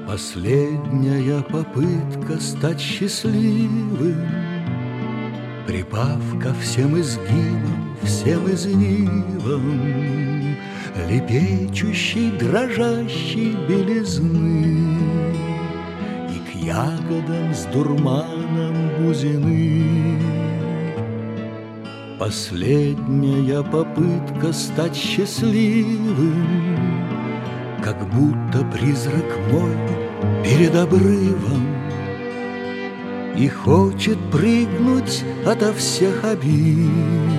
Последняя попытка стать счастливым, припав ко всем изгибам, всем извивам лепечущей, дрожащей белизны и к ягодам с дурманом бузины. Последняя попытка стать счастливым, как будто призрак мой перед обрывом и хочет прыгнуть ото всех обид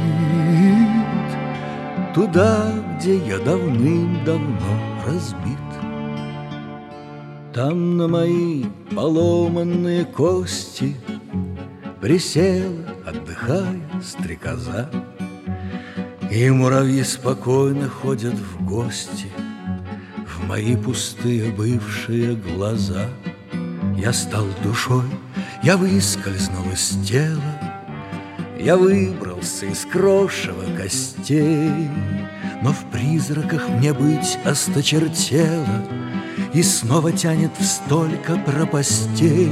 туда, где я давным-давно разбит. Там на мои поломанные кости присела, отдыхая, стрекоза, и муравьи спокойно ходят в гости в мои пустые бывшие глаза. Я стал душой, я выскользнул из тела, я выбрался из крошева костей, но в призраках мне быть осточертело и снова тянет в столько пропастей.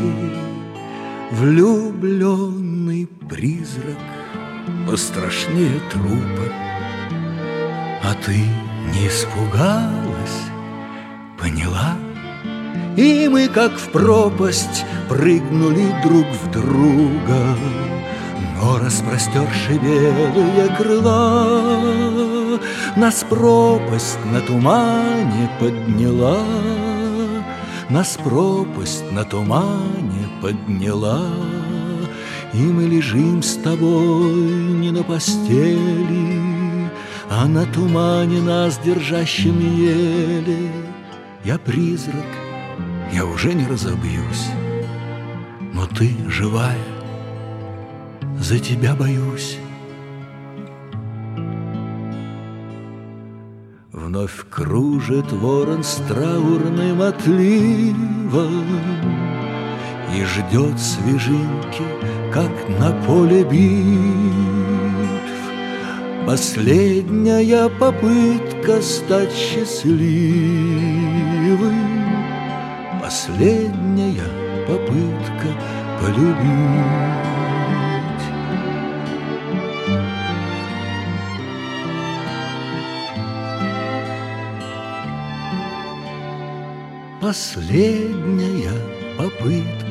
Влюбленный призрак пострашнее трупа. А ты не испугалась, поняла? И мы, как в пропасть, прыгнули друг в друга, но распростерши белые крыла, нас пропасть на тумане подняла, нас пропасть на тумане подняла. И мы лежим с тобой не на постели, а на тумане нас держащем еле. Я призрак, я уже не разобьюсь, но ты живая, за тебя боюсь. Вновь кружит ворон с траурным отливом и ждет свежинки, как на поле битв. Последняя попытка стать счастливым, последняя попытка полюбить. Последняя попытка